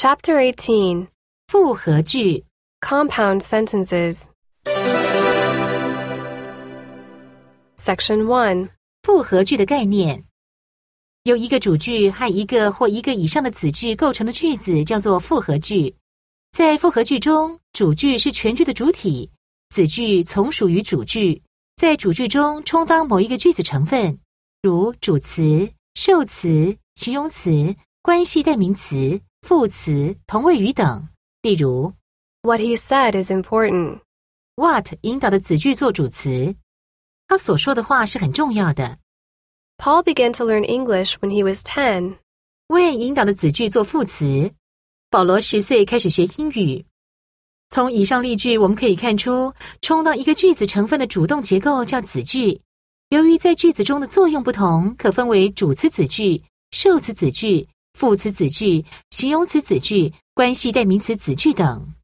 Chapter 18. 复合句 Compound sentences. Section 1. 复合句的概念。由一个主句和一个或一个以上的子句构成的句子叫做复合句。在复合句中，主句是全句的主体，子句从属于主句，在主句中充当某一个句子成分，如主词、受词、形容词、关系代名词、副词、同位语等。例如 What he said is important. What 引导的子句做主词，他所说的话是很重要的。 Paul began to learn English when he was 10. when 引导的子句做副词，保罗10岁开始学英语。从以上例句我们可以看出，充当一个句子成分的主动结构叫子句。由于在句子中的作用不同，可分为主词子句、受词子句、副词子句、形容词子句、关系代名词子句等。